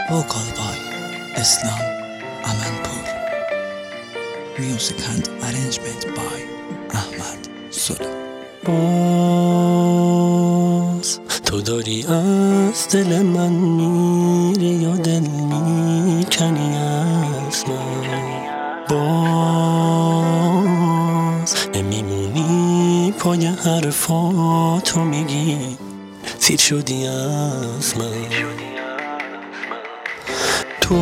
vocal by Islam Amanpour, music and arrangement by Ahmad Solo. باز تو داری از دل من میری یا دل میکنی از من، باز نمیمونی پای حرفاتو میگی سیر شدی از من. تو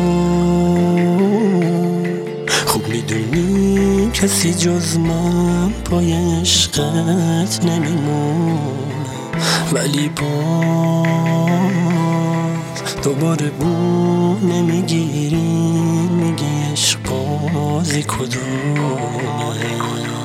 خوب میدونی کسی جز من پای عشقت نمیمونه، ولی باز دوباره بو نمیگیری، میگی عشق بازی کدومه.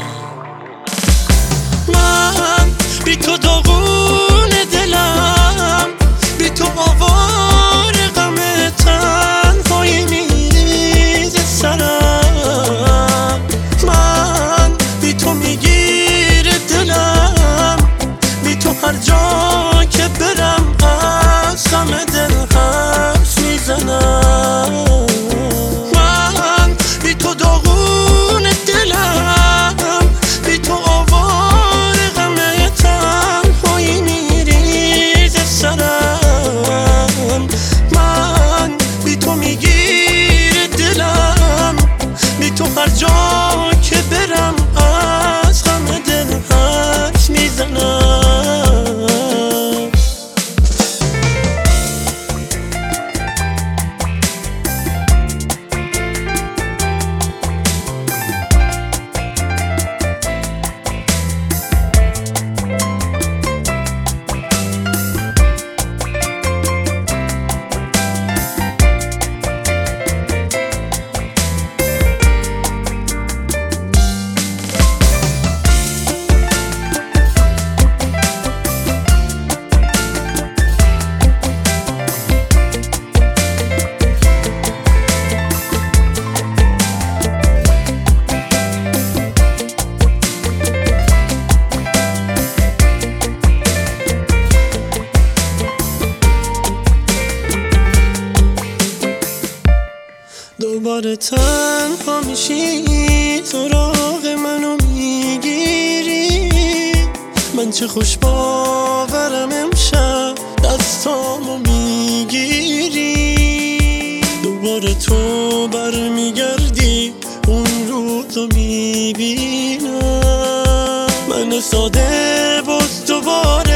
من بی تو داغون دلم، بی تو آوار غم تنهایی میریزه سرم. من بی تو میگیره دلم، بی تو هر جا که برم از غم دل حرف میزنم. من بی تو داغون دلم، بی تو آوار غم تنهایی میریزه سرم. من بی تو میگیره دلم، بی تو هر جا که برم از غم دل حرف میزنم. دوباره تنها میشی، سراغ منو میگیری. من چه خوش باورم امشب دستامو میگیری. دوباره تو برمیگردی، اون روزو میبینم. من ساده باز دوباره